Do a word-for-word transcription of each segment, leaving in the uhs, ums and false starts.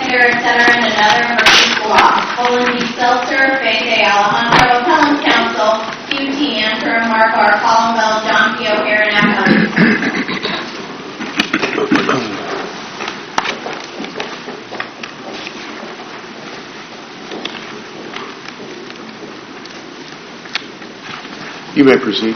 executor, et cetera, and another Murphy Block. Olin D. Seltzer, Faith A. Alejandro, Appellant Counsel, Q T Answer, Mark R. Collinwell, John P. O'Hare, and Appellant. You may proceed.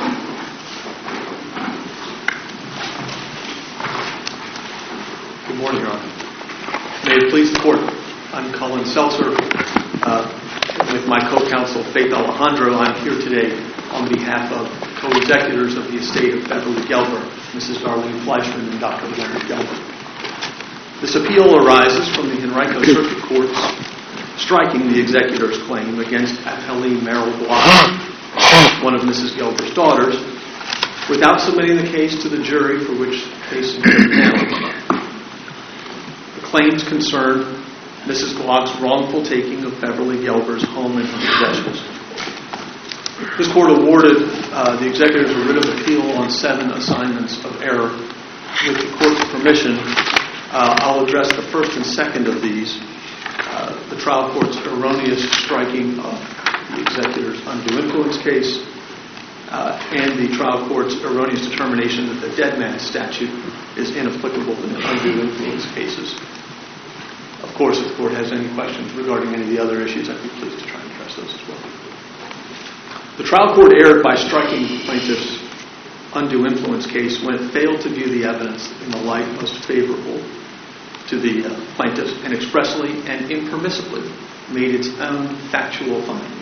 Good morning, Your Honor. May it please the Court, I'm Colin Seltzer. Uh, with my co-counsel, Faith Alejandro, I'm here today on behalf of co-executors of the estate of Beverly Gelber, Missus Darlene Fleischman, and Doctor Leonard Gelber. This appeal arises from the Henrico Circuit Court's striking the executor's claim against appellee Merrill Block, one of Missus Gelber's daughters, without submitting the case to the jury for which the case is being handled. The claims concern Missus Block's wrongful taking of Beverly Gelber's home and her possessions. This court awarded uh, the executors a writ of appeal on seven assignments of error. With the court's permission, uh, I'll address the first and second of these, uh, the trial court's erroneous striking of the executor's undue influence case, uh, and the trial court's erroneous determination that the dead man statute is inapplicable in undue influence cases. Of course, if the court has any questions regarding any of the other issues, I'd be pleased to try and address those as well. The trial court erred by striking the plaintiff's undue influence case when it failed to view the evidence in the light most favorable to the uh, plaintiffs and expressly and impermissibly made its own factual findings.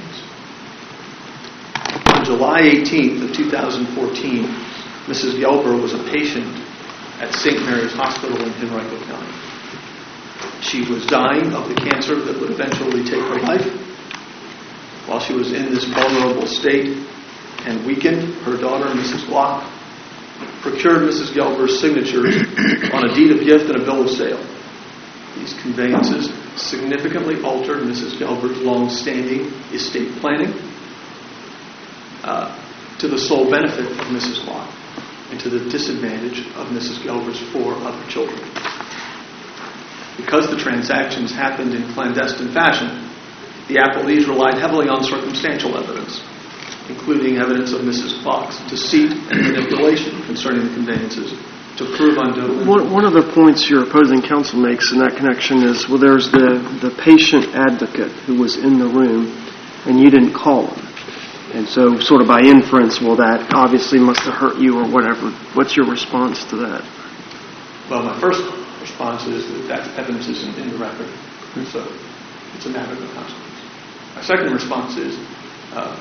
On July eighteenth of two thousand fourteen, Missus Gelber was a patient at Saint Mary's Hospital in Henrico County. She was dying of the cancer that would eventually take her life. While she was in this vulnerable state and weakened, her daughter, Missus Block, procured Missus Gelber's signatures on a deed of gift and a bill of sale. These conveyances significantly altered Missus Gelber's long-standing estate planning uh, to the sole benefit of Missus Block and to the disadvantage of Missus Gelber's four other children. Because the transactions happened in clandestine fashion, the appellees relied heavily on circumstantial evidence, including evidence of Missus Block's deceit and manipulation concerning the conveyances, to prove undue. One, one of the points your opposing counsel makes in that connection is, well, there's the, the patient advocate who was in the room, and you didn't call him. And so sort of by inference, well, that obviously must have hurt you or whatever. What's your response to that? Well, my first response is that that evidence isn't in the record, so it's a matter of no consequence. My second response is uh,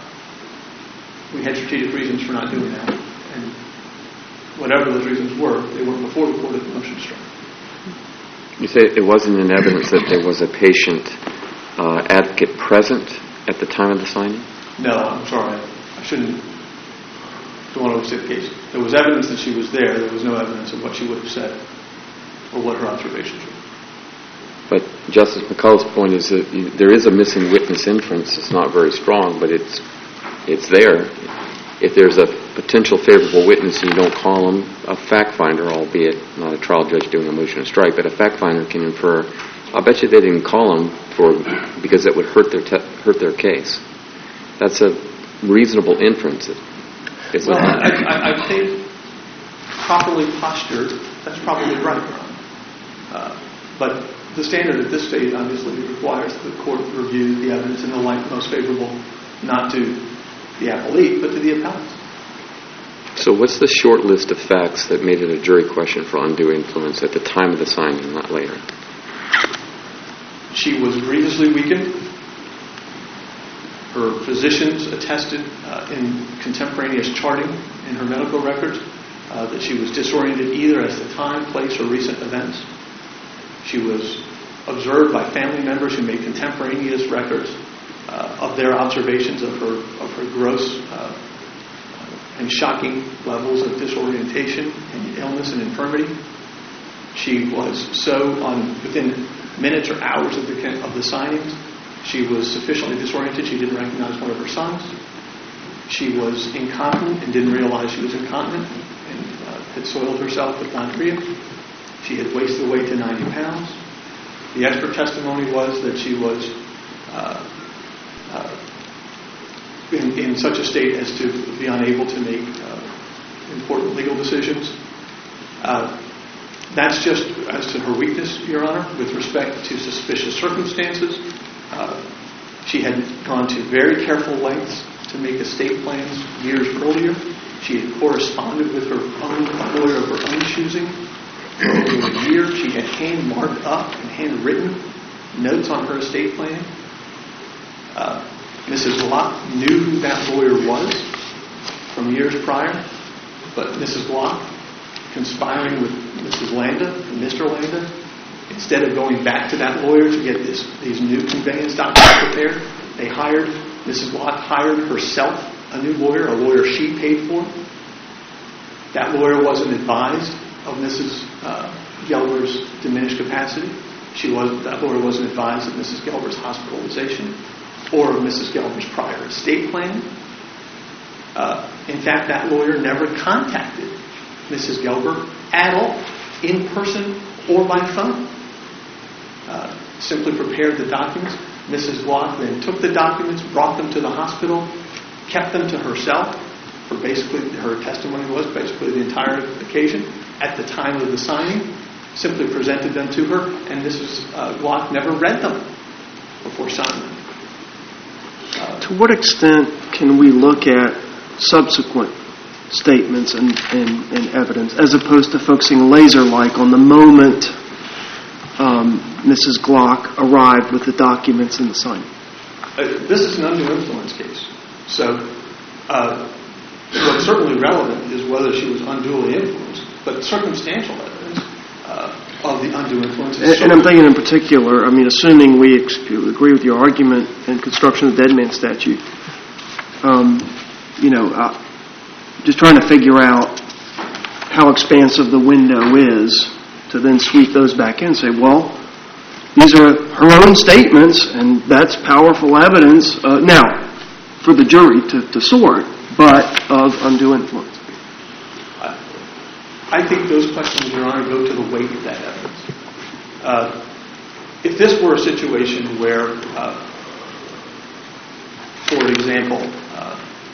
we had strategic reasons for not doing that, and whatever those reasons were, they were before the court at the motion to strike. You say it wasn't in evidence that there was a patient uh, advocate present at the time of the signing? No, I'm sorry. I shouldn't don't want to overstate the case. There was evidence that she was there. There was no evidence of what she would have said or what her observations were. But Justice McCullough's point is that you, there is a missing witness inference. It's not very strong, but it's it's there. If there's a potential favorable witness and you don't call them, a fact finder, albeit not a trial judge doing a motion to strike, but a fact finder can infer, I'll bet you they didn't call them for because that would hurt their te- hurt their case. That's a reasonable inference. It's well, not. I, I, I think properly postured, that's probably right. Uh, but the standard at this stage obviously requires that the court review the evidence in the light most favorable, not to the appellee, but to the appellant. So what's the short list of facts that made it a jury question for undue influence at the time of the signing, not later? She was grievously weakened. Her physicians attested uh, in contemporaneous charting in her medical records uh, that she was disoriented either as to time, place, or recent events. She was observed by family members who made contemporaneous records uh, of their observations of her of her gross uh, and shocking levels of disorientation and illness and infirmity. She was so on within minutes or hours of the of the signings. She was sufficiently disoriented. She didn't recognize one of her sons. She was incontinent and didn't realize she was incontinent and uh, had soiled herself with gonorrhea. She had wasted away to ninety pounds. The expert testimony was that she was uh, uh, in, in such a state as to be unable to make uh, important legal decisions. Uh, that's just as to her weakness, Your Honor, with respect to suspicious circumstances. Uh, she had gone to very careful lengths to make estate plans years earlier. She had corresponded with her own lawyer of her own choosing for over a year. She had hand-marked up and handwritten notes on her estate plan. Uh, Missus Locke knew who that lawyer was from years prior, but Missus Locke, conspiring with Missus Landa and Mister Landa, instead of going back to that lawyer to get this, these new conveyance documents prepared, they hired, Missus Locke hired herself a new lawyer, a lawyer she paid for. That lawyer wasn't advised of Missus Uh, Gelber's diminished capacity. She was, that lawyer wasn't advised of Missus Gelber's hospitalization or of Missus Gelber's prior estate plan. Uh, in fact, that lawyer never contacted Missus Gelber at all, in person or by phone. Uh, simply prepared the documents. Missus Locke then took the documents, brought them to the hospital, kept them to herself for basically, her testimony was basically the entire occasion. At the time of the signing, simply presented them to her, and Missus Uh, Locke never read them before signing them. Uh, To what extent can we look at subsequent statements and, and, and evidence as opposed to focusing laser-like on the moment um, Missus Glock arrived with the documents and the signing? uh, this is an undue influence case. So uh, what's certainly relevant is whether she was unduly influenced, but circumstantial evidence uh, of the undue influence is And, and I'm thinking in particular, I mean, assuming we ex- agree with your argument in construction of the dead man statute, um, you know, uh, just trying to figure out how expansive the window is to then sweep those back in and say, well, these are her own statements, and that's powerful evidence, uh, now, for the jury to, to sort, but of undue influence. I think those questions, Your Honor, go to the weight of that evidence. Uh, if this were a situation where, uh, for example, uh,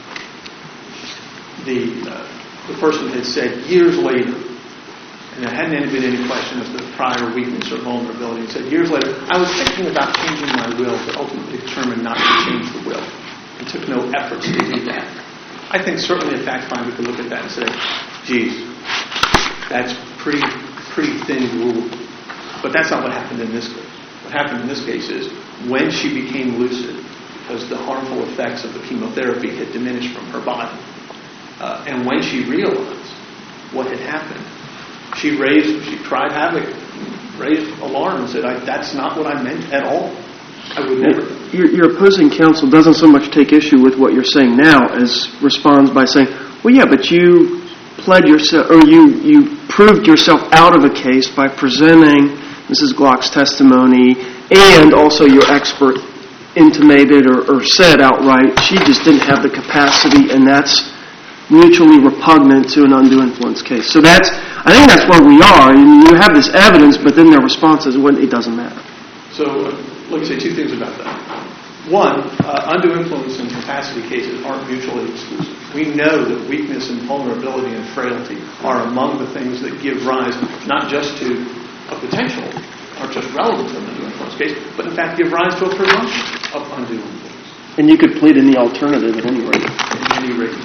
the uh, the person had said years later, and there hadn't been any question of the prior weakness or vulnerability, and said years later, I was thinking about changing my will, but ultimately determined not to change the will, and took no efforts to do that. I think certainly a fact finder could look at that and say, geez, that's pretty pretty thin rule. But that's not what happened in this case. What happened in this case is when she became lucid, because the harmful effects of the chemotherapy had diminished from her body, uh, and when she realized what had happened, she raised, she cried havoc, raised alarm and said, I, that's not what I meant at all. I would never. Your, your opposing counsel doesn't so much take issue with what you're saying now as responds by saying, well, yeah, but you pled yourself, or you, you proved yourself out of a case by presenting Missus Glock's testimony, and also your expert intimated or, or said outright she just didn't have the capacity, and that's mutually repugnant to an undue influence case. So that's, I think that's where we are. You have this evidence, but then their response is, well, it doesn't matter. So uh, let me say two things about that. One, uh, undue influence and capacity cases aren't mutually exclusive. We know that weakness and vulnerability and frailty are among the things that give rise not just to a potential, or just relevant to an undue influence case, but in fact give rise to a presumption of undue influence. And you could plead in the alternative at any rate. At any rate.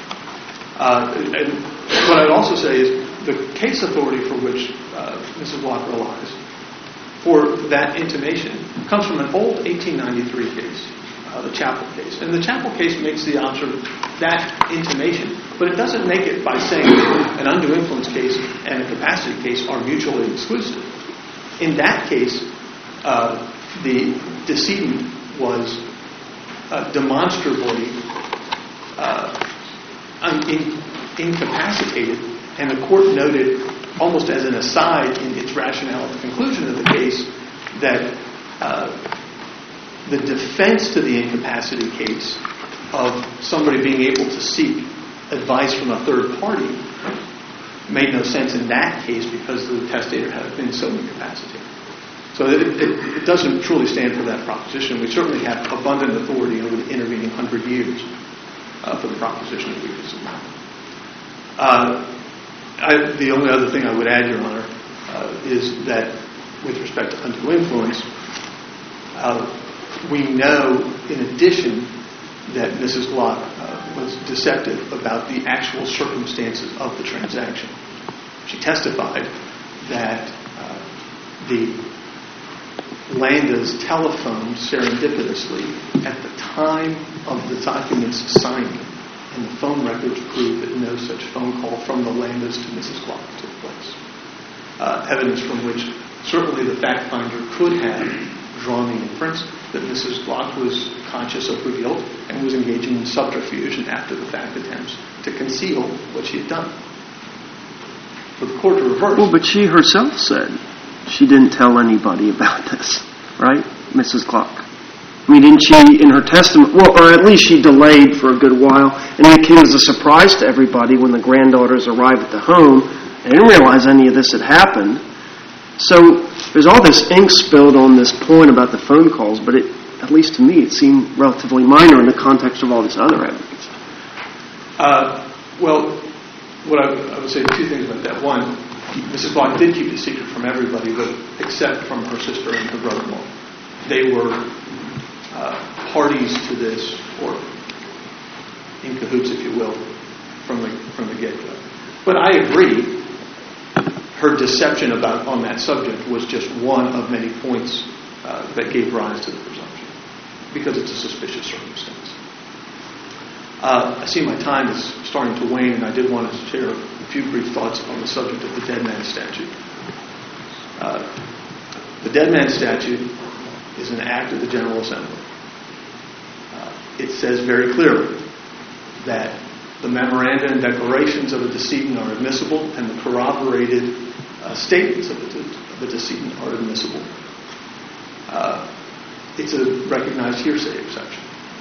Uh, and what I'd also say is the case authority for which uh, Missus Glock relies for that intimation comes from an old eighteen ninety-three case, uh, the Chappell case. And the Chappell case makes the observation that intimation, but it doesn't make it by saying an undue influence case and a capacity case are mutually exclusive. In that case, uh, the decedent was uh, demonstrably uh, in, incapacitated, and the court noted almost as an aside in its rationale at the conclusion of the case that uh, the defense to the incapacity case of somebody being able to seek advice from a third party made no sense in that case because the testator had been so incapacitated. So it, it, it doesn't truly stand for that proposition. We certainly have abundant authority over the intervening hundred years uh, for the proposition that we just submitted. Uh, I, the only other thing I would add, Your Honor, uh, is that with respect to undue influence, uh, we know in addition that Missus Glock uh, was deceptive about the actual circumstances of the transaction. She testified that uh, the Landas telephoned serendipitously at the time of the document's signing, and the phone records prove that no such phone call from the Landas to Missus Glock took place. Uh, evidence from which certainly the fact finder could have drawn the inference that Missus Glock was conscious of her guilt and was engaging in subterfuge and after-the-fact attempts to conceal what she had done. For the court to reverse... Well, but she herself said she didn't tell anybody about this, right, Missus Glock? I mean, didn't she, in her testimony, well, or at least she delayed for a good while, and it came as a surprise to everybody when the granddaughters arrived at the home. They didn't realize any of this had happened. So there's all this ink spilled on this point about the phone calls, but it, at least to me, it seemed relatively minor in the context of all this other evidence. Uh, well, what I, I would say two things about that. One, Missus Glock did keep the secret from everybody, but except from her sister and her brother-in-law. They were uh, parties to this, or in cahoots, if you will, from the from the get-go. But I agree. Her deception about on that subject was just one of many points uh, that gave rise to the presumption, because it's a suspicious circumstance. Uh, I see my time is starting to wane, and I did want to share a few brief thoughts on the subject of the Dead Man Statute. Uh, the Dead Man Statute is an act of the General Assembly. Uh, it says very clearly that the memoranda and declarations of a decedent are admissible, and the corroborated uh, statements of the, of the decedent are admissible. Uh, it's a recognized hearsay exception.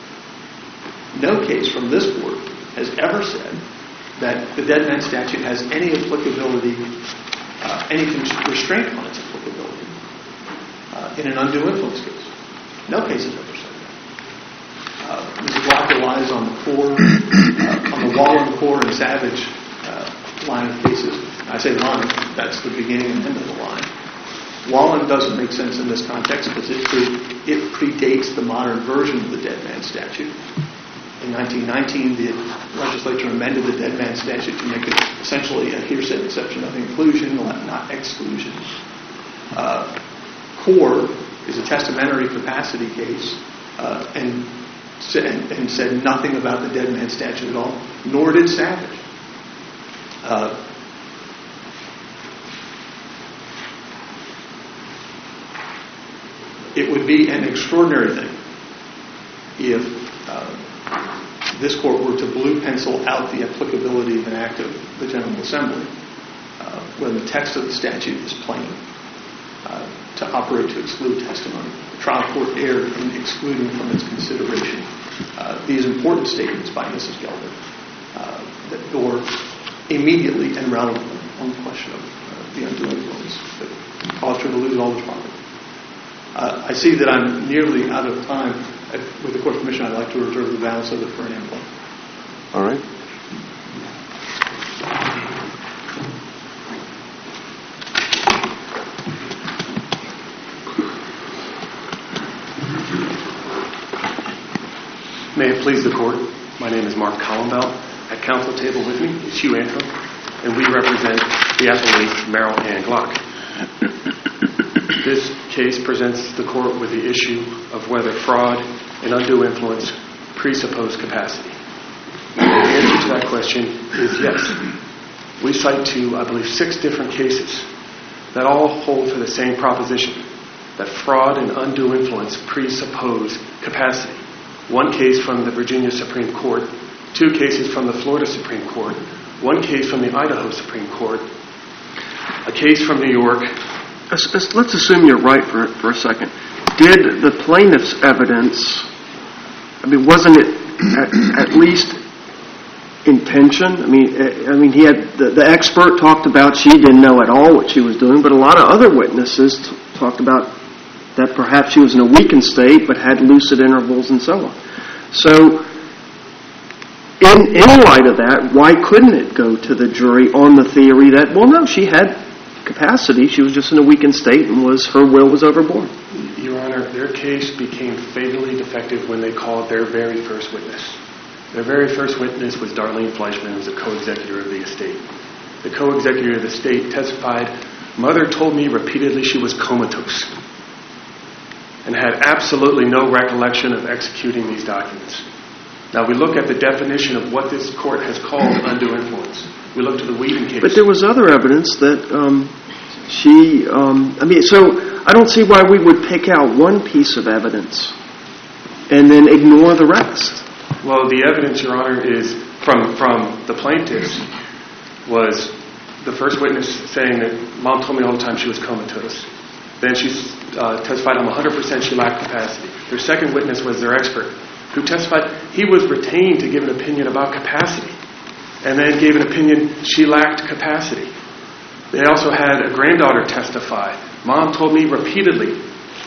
No case from this court has ever said that the Dead Man Statute has any applicability, uh, any restraint on its applicability uh, in an undue influence case. No case has ever said that. Uh, Missus Glock relies on the core, uh, on the Wallen, Core, and Savage uh, line of cases. I say line, that's the beginning and end of the line. Wallen doesn't make sense in this context because it, pre- it predates the modern version of the Dead Man Statute. In nineteen nineteen, the legislature amended the Dead Man Statute to make it essentially a hearsay exception of inclusion, not exclusion. Uh, Core is a testamentary capacity case, uh, and Said, and said nothing about the Dead Man Statute at all, nor did Savage. Uh, it would be an extraordinary thing if uh, this court were to blue pencil out the applicability of an act of the General Assembly uh, when the text of the statute is plain uh, to operate to exclude testimony. The trial court erred in excluding from its consideration uh, these important statements by Missus Gelder uh, that were immediately and relevant on the question of uh, the undue influence that caused her to lose all this property. Uh, I see that I'm nearly out of time. With the court's permission, I'd like to reserve the balance of it for an input. All right. May it please the court, my name is Mark Collenbell. At counsel table with me is Hugh Antrim, and we represent the appellee Merrill Ann Glock. This case presents the court with the issue of whether fraud and undue influence presuppose capacity. The answer to that question is yes. We cite to, I believe, six different cases that all hold for the same proposition, that fraud and undue influence presuppose capacity. One case from the Virginia Supreme Court, two cases from the Florida Supreme Court, one case from the Idaho Supreme Court, a case from New York. Let's assume you're right for, for a second. Did the plaintiff's evidence, I mean, wasn't it at, at least intention? I mean, I mean, he had the, the expert talked about she didn't know at all what she was doing, but a lot of other witnesses t- talked about that perhaps she was in a weakened state but had lucid intervals and so on. So, in, in light of that, why couldn't it go to the jury on the theory that, well, no, she had capacity, she was just in a weakened state and was her will was overborne? Your Honor, their case became fatally defective when they called their very first witness. Their very first witness was Darlene Fleischman, who was a co-executor of the estate. The co-executor of the estate testified, "Mother told me repeatedly she was comatose and had absolutely no recollection of executing these documents." Now, we look at the definition of what this court has called undue influence. We look to the Whedon case. But there was other evidence that um, she, um, I mean, so I don't see why we would pick out one piece of evidence and then ignore the rest. Well, the evidence, Your Honor, is from, from the plaintiffs was the first witness saying that Mom told me all the time she was comatose. Then she uh, testified on one hundred percent she lacked capacity. Their second witness was their expert, who testified he was retained to give an opinion about capacity, and then gave an opinion she lacked capacity. They also had a granddaughter testify. Mom told me repeatedly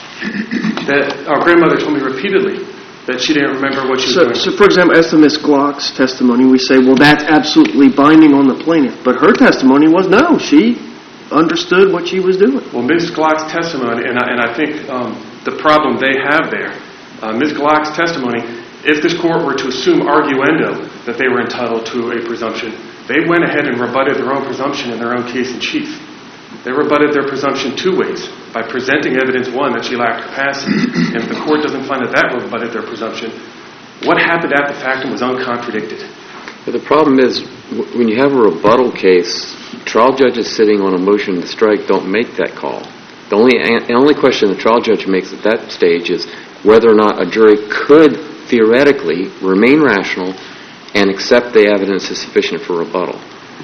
that, our grandmother told me repeatedly that she didn't remember what she was so, doing. So, for example, as to Miz Glock's testimony, we say, well, that's absolutely binding on the plaintiff. But her testimony was, no, she understood what she was doing. Well, Miz Glock's testimony, and I, and I think um, the problem they have there, uh, Miz Glock's testimony, if this court were to assume arguendo that they were entitled to a presumption, they went ahead and rebutted their own presumption in their own case in chief. They rebutted their presumption two ways. By presenting evidence, one, that she lacked capacity. And if the court doesn't find that that rebutted their presumption, what happened at the factum was uncontradicted. But the problem is, w- when you have a rebuttal case, trial judges sitting on a motion to strike don't make that call. The only, the only question the trial judge makes at that stage is whether or not a jury could theoretically remain rational and accept the evidence as sufficient for rebuttal.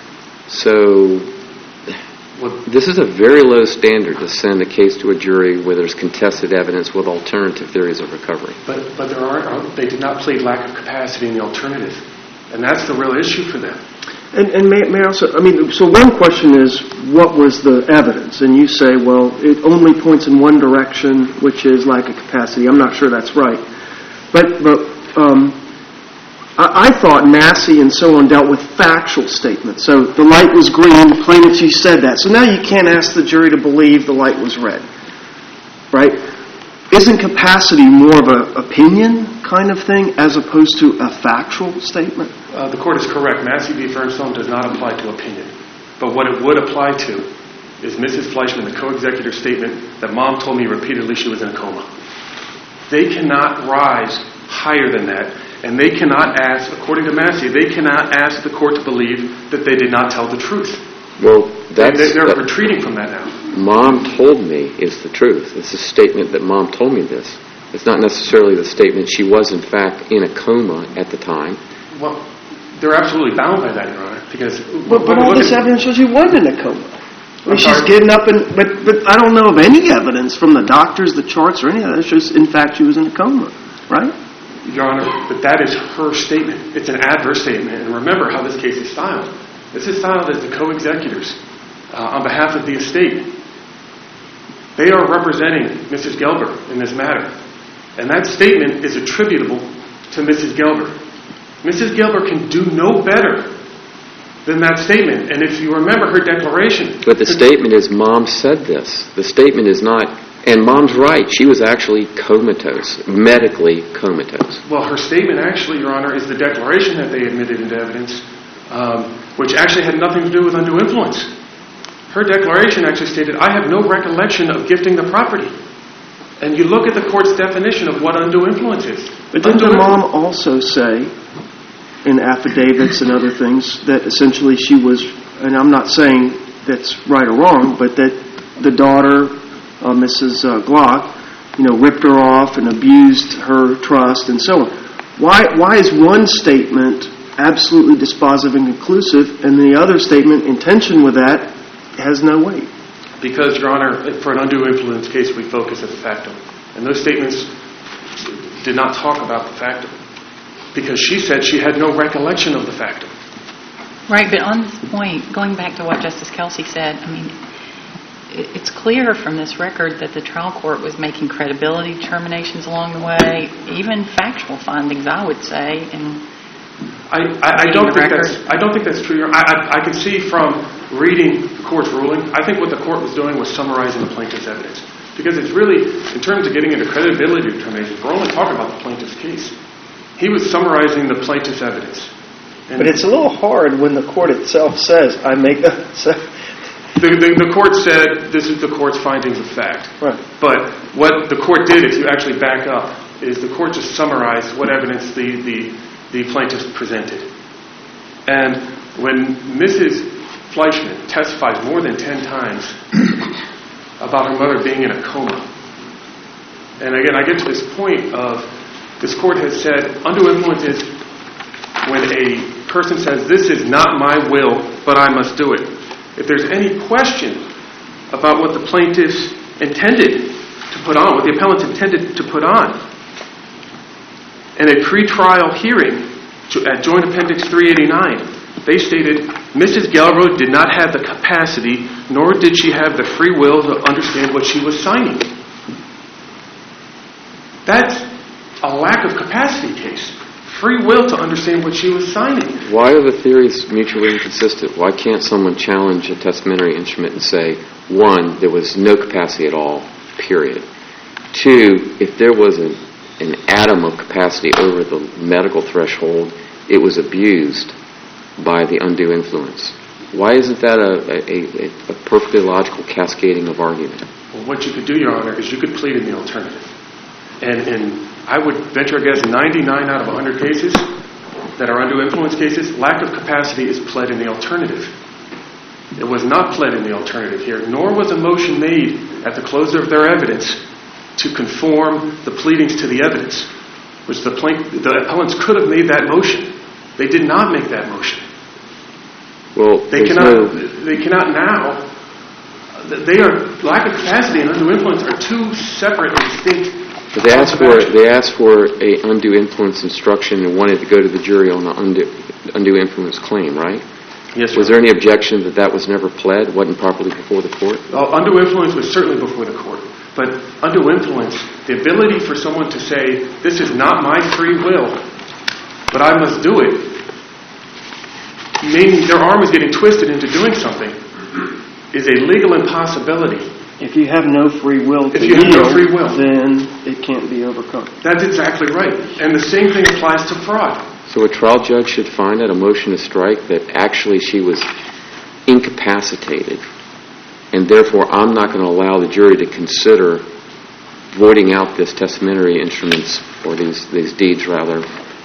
So, this is a very low standard to send a case to a jury where there's contested evidence with alternative theories of recovery. But but there are they did not plead lack of capacity in the alternative, and that's the real issue for them. And, and may, may I also, I mean, so one question is, what was the evidence? And you say, well, it only points in one direction, which is lack of capacity. I'm not sure that's right. But, but um, I, I thought Massey and so on dealt with factual statements. So the light was green, plaintiffs, you said that. So now you can't ask the jury to believe the light was red. Right? Isn't capacity more of an opinion kind of thing as opposed to a factual statement? Uh, the court is correct. Massey v. Fernstone does not apply to opinion. But what it would apply to is Missus Fleischman, the co-executor's statement that Mom told me repeatedly she was in a coma. They cannot rise higher than that, and they cannot ask, according to Massey, they cannot ask the court to believe that they did not tell the truth. Well, that's... They, they're that, retreating from that now. Mom told me is the truth. It's a statement that Mom told me this. It's not necessarily the statement she was, in fact, in a coma at the time. Well, they're absolutely bound by that, Your Honor, because... But, but all this at, evidence shows she wasn't in a coma. I mean, I'm she's sorry? getting up and... But, but I don't know of any evidence from the doctors, the charts, or any of that. It's just, in fact, she was in a coma. Right? Your Honor, but that is her statement. It's an adverse statement. And remember how this case is styled. This is styled as the co-executors uh, on behalf of the estate. They are representing Missus Gelber in this matter. And that statement is attributable to Missus Gelber. Missus Gelber can do no better than that statement. And if you remember her declaration... But the statement is Mom said this. The statement is not... And Mom's right. She was actually comatose, medically comatose. Well, her statement actually, Your Honor, is the declaration that they admitted into evidence, um, which actually had nothing to do with undue influence. Her declaration actually stated, I have no recollection of gifting the property. And you look at the court's definition of what undue influence is. But didn't the mom also say, in affidavits and other things, that essentially she was, and I'm not saying that's right or wrong, but that the daughter, uh, Missus Uh, Glock, you know, ripped her off and abused her trust and so on. Why, why is one statement absolutely dispositive and conclusive, and the other statement, in tension with that, has no weight? Because, Your Honor, for an undue influence case, we focus at the factum. And those statements did not talk about the factum. Because she said she had no recollection of the factum. Right, but on this point, going back to what Justice Kelsey said, I mean, it- it's clear from this record that the trial court was making credibility determinations along the way, even factual findings, I would say, and I, I, I Reading don't the think record. that's I don't think that's true. I, I, I can see from reading the court's ruling, I think what the court was doing was summarizing the plaintiff's evidence. Because it's really, in terms of getting into credibility determinations, we're only talking about the plaintiff's case. He was summarizing the plaintiff's evidence. And But it's a little hard when the court itself says, I make the... the, the, the court said this is the court's findings of fact. Right. But what the court did, if you actually back up, is the court just summarized what evidence the, the, the plaintiffs presented. And when Missus Fleischman testifies more than ten times about her mother being in a coma, and again, I get to this point of this court has said undue influence is when a person says, this is not my will, but I must do it. If there's any question about what the plaintiffs intended to put on, what the appellants intended to put on, in a pretrial hearing at Joint Appendix three eighty-nine, they stated, Missus Galro did not have the capacity, nor did she have the free will to understand what she was signing. That's a lack of capacity case. Free will to understand what she was signing. Why are the theories mutually inconsistent? Why can't someone challenge a testamentary instrument and say, one, there was no capacity at all, period. Two, if there was an, an atom of capacity over the medical threshold, it was abused by the undue influence. Why isn't that a, a, a perfectly logical cascading of argument? Well, what you could do, Your Honor, is you could plead in the alternative. And, and I would venture a guess ninety-nine out of one hundred cases that are undue influence cases, lack of capacity is pled in the alternative. It was not pled in the alternative here, nor was a motion made at the close of their evidence to conform the pleadings to the evidence, which the, plaint, the appellants could have made that motion. They did not make that motion. Well, They there's cannot. no... They cannot now. They are lack of capacity and undue influence are two separate and distinct. But they asked for they asked for a undue influence instruction and wanted to go to the jury on the undue, undue influence claim, right? Yes, Was there any objection that that was never pled, wasn't properly before the court? Uh, undue influence was certainly before the court. But undue influence, the ability for someone to say, this is not my free will, but I must do it, meaning their arm is getting twisted into doing something, is a legal impossibility. If you have no free will to If you have no yield, free will. then it can't be overcome. That's exactly right. And the same thing applies to fraud. So a trial judge should find at a motion to strike that actually she was incapacitated, and therefore I'm not going to allow the jury to consider voiding out this testamentary instruments, or these, these deeds rather,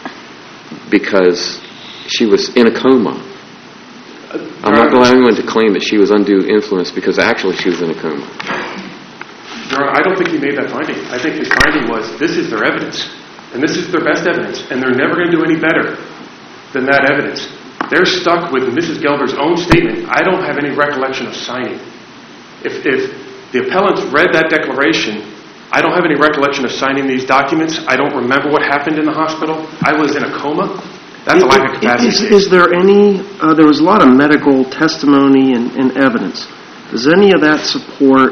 because she was in a coma. I'm not allowing anyone to claim that she was undue influence because actually she was in a coma. Your Honor, I don't think he made that finding. I think his finding was, this is their evidence, and this is their best evidence, and they're never going to do any better than that evidence. They're stuck with Missus Gelber's own statement, I don't have any recollection of signing. If, if the appellants read that declaration, I don't have any recollection of signing these documents, I don't remember what happened in the hospital, I was in a coma, that's a lack of capacity. Is, is there any, uh, there was a lot of medical testimony and, and evidence. Does any of that support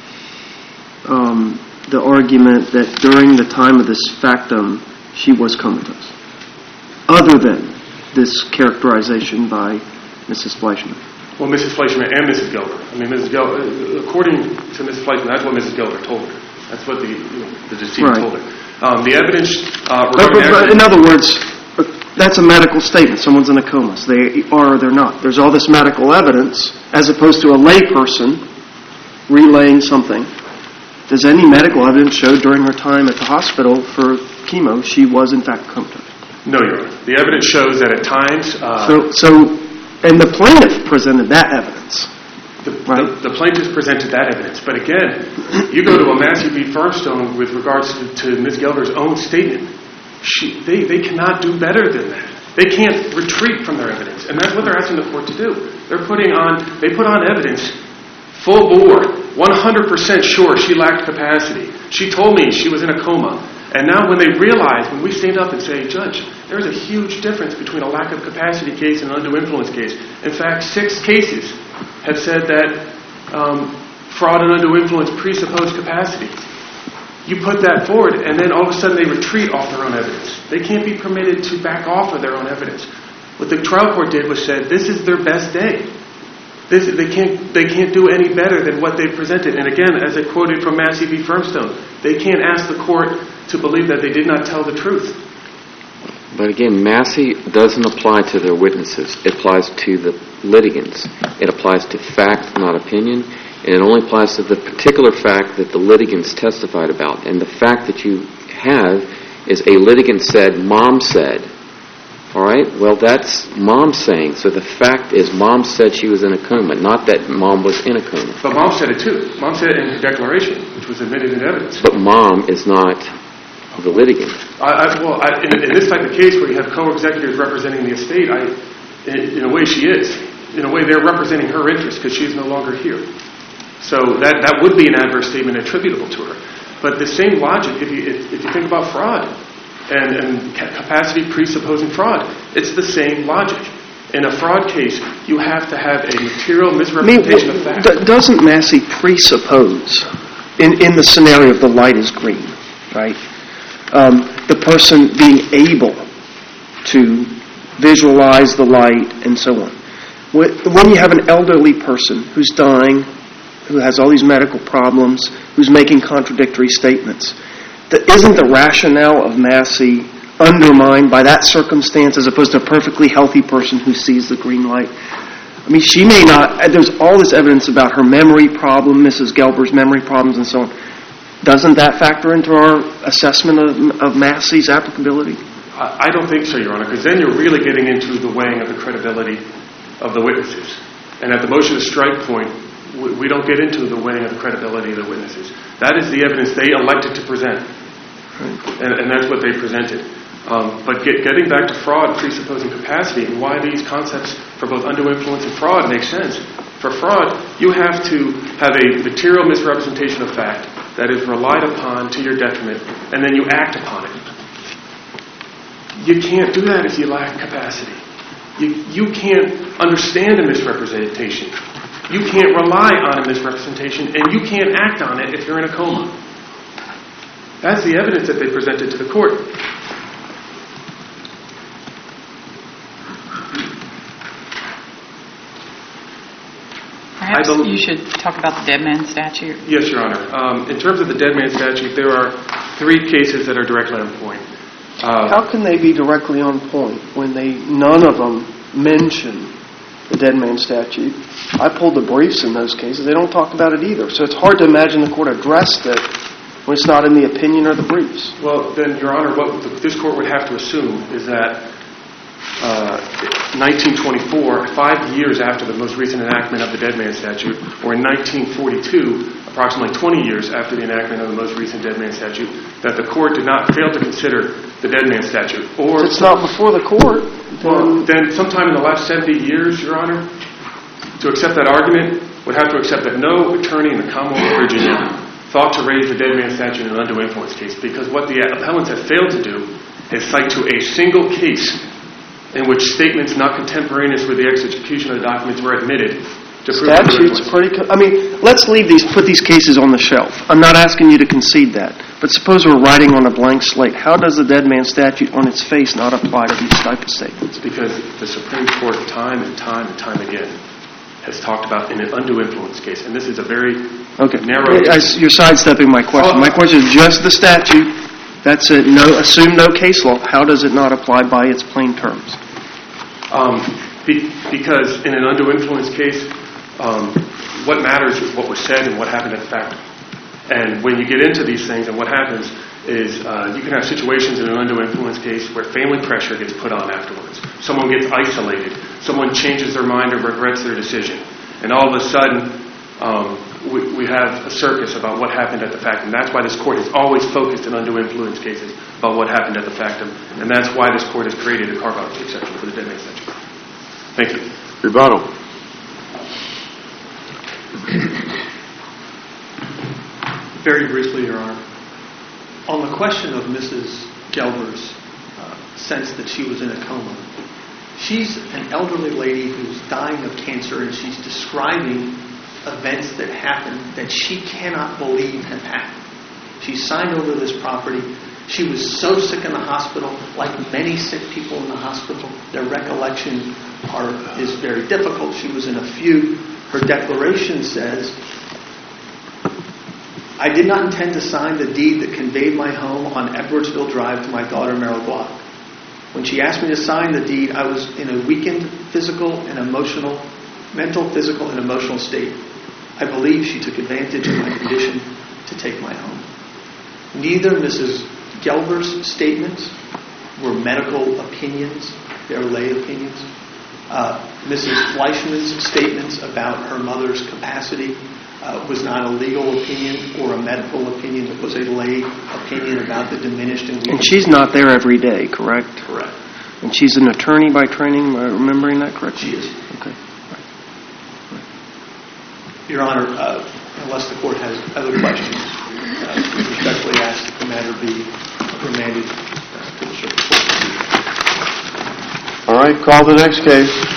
um, the argument that during the time of this factum, she was comatose? Other than this characterization by Missus Fleischman? Well, Missus Fleischman and Missus Gelber. I mean, Missus Gelber, according to Missus Fleischman, that's what Missus Gelber told her. That's what the, you know, the decedent Right. told her. Um, the evidence uh, But, regarding but, but in accident- other words, that's a medical statement. Someone's in a coma. So they are or they're not. There's all this medical evidence as opposed to a lay person relaying something. Does any medical evidence show during her time at the hospital for chemo she was in fact comatose? No, Your Honor. The evidence shows that at times... Uh, So, so, and the plaintiff presented that evidence. The, Right. the, the plaintiffs presented that evidence. But again, you go to a Massey v. Firmstone with regards to, to Miz Gelber's own statement. She, they, they cannot do better than that. They can't retreat from their evidence. And that's what they're asking the court to do. They're putting on, they put on evidence full bore, one hundred percent sure she lacked capacity. She told me she was in a coma. And now when they realize, when we stand up and say, Judge, there's a huge difference between a lack of capacity case and an undue influence case. In fact, six cases have said that um, fraud and undue influence presuppose capacity. You put that forward, and then all of a sudden they retreat off their own evidence. They can't be permitted to back off of their own evidence. What the trial court did was said, this is their best day. This, they can't they can't do any better than what they presented. And again, as I quoted from Massey v. Firmstone, they can't ask the court to believe that they did not tell the truth. But again, Massey doesn't apply to their witnesses. It applies to the litigants. It applies to fact, not opinion. And it only applies to the particular fact that the litigants testified about. And the fact that you have is a litigant said, Mom said. All right? Well, that's Mom saying. So the fact is Mom said she was in a coma, not that Mom was in a coma. But Mom said it too. Mom said it in her declaration, which was admitted in evidence. But Mom is not the litigant. I, I, well, I, in, in this type of case where you have co-executives representing the estate, I, in, in a way she is. In a way they're representing her interests because she's no longer here. So that, that would be an adverse statement attributable to her. But the same logic, if you, if, if you think about fraud and, and capacity presupposing fraud, it's the same logic. In a fraud case, you have to have a material misrepresentation I mean, of fact. d- doesn't Massey presuppose, in, in the scenario of the light is green, right? Um, the person being able to visualize the light and so on. When you have an elderly person who's dying, who has all these medical problems, who's making contradictory statements, that isn't the rationale of Massey undermined by that circumstance as opposed to a perfectly healthy person who sees the green light? I mean, she may not, there's all this evidence about her memory problem, Missus Gelber's memory problems and so on. Doesn't that factor into our assessment of, of Massey's applicability? I, I don't think so, Your Honor, because then you're really getting into the weighing of the credibility of the witnesses. And at the motion to strike point, we, we don't get into the weighing of the credibility of the witnesses. That is the evidence they elected to present. And, and that's what they presented. Um, but get, getting back to fraud, presupposing capacity, and why these concepts for both undue influence and fraud make sense. For fraud, you have to have a material misrepresentation of fact that is relied upon to your detriment, and then you act upon it. You can't do that if you lack capacity. You, you can't understand a misrepresentation. You can't rely on a misrepresentation, and you can't act on it if you're in a coma. That's the evidence that they presented to the court. Perhaps bel- you should talk about the dead man statute. Yes, Your Honor. Um, in terms of the dead man statute, there are three cases that are directly on point. Uh, How can they be directly on point when they none of them mention the dead man statute? I pulled the briefs in those cases. They don't talk about it either. So it's hard to imagine the court addressed it when it's not in the opinion or the briefs. Well, then, Your Honor, what this court would have to assume is that uh, nineteen twenty-four, five years after the most recent enactment of the dead man statute, or in nineteen forty-two, approximately twenty years after the enactment of the most recent dead man statute, that the court did not fail to consider the dead man statute. Or If it's not before the court, Well, then then sometime in the last seventy years, Your Honor, to accept that argument would have to accept that no attorney in the Commonwealth of Virginia thought to raise the dead man statute in an undue influence case, because what the appellants have failed to do is cite to a single case in which statements not contemporaneous with the execution of the documents were admitted to prove undue statute's influence. pretty... Co- I mean, let's leave these, put these cases on the shelf. I'm not asking you to concede that. But suppose we're writing on a blank slate. How does the dead man statute on its face not apply to these type of statements? Because the Supreme Court time and time and time again has talked about in an undue influence case, and this is a very Okay. narrow... I, you're sidestepping my question. My question is just the statute. That's it. No, assume no case law. How does it not apply by its plain terms? Um, be, because in an undue influence case, um, what matters is what was said and what happened at the fact. And when you get into these things, and what happens is uh, you can have situations in an undue influence case where family pressure gets put on afterwards. Someone gets isolated. Someone changes their mind or regrets their decision. And all of a sudden, um, we, we have a circus about what happened at the factum. That's why this court has always focused in undue influence cases about what happened at the factum. And that's why this court has created a carve-out exception for the dead man statute. Thank you. Rebuttal. Very briefly, Your Honor. On the question of Missus Gelber's uh, sense that she was in a coma, she's an elderly lady who's dying of cancer, and she's describing events that happened that she cannot believe have happened. She signed over this property. She was so sick in the hospital, like many sick people in the hospital. Their recollection are, is very difficult. She was in a fugue. Her declaration says, I did not intend to sign the deed that conveyed my home on Edwardsville Drive to my daughter, Meryl Glock. When she asked me to sign the deed, I was in a weakened physical and emotional, mental, physical, and emotional state. I believe she took advantage of my condition to take my home. Neither Missus Gelber's statements were medical opinions, they are lay opinions. Uh, Missus Fleischman's statements about her mother's capacity uh, was not a legal opinion or a medical opinion. It was a lay opinion about the diminished and weakened. And she's not there every day, correct? Correct. And she's an attorney by training, am I remembering that correctly? She is. Okay. Your Honor, uh, unless the court has other questions, uh, we respectfully ask that the matter be remanded uh, to the circuit court. All right, call the next case.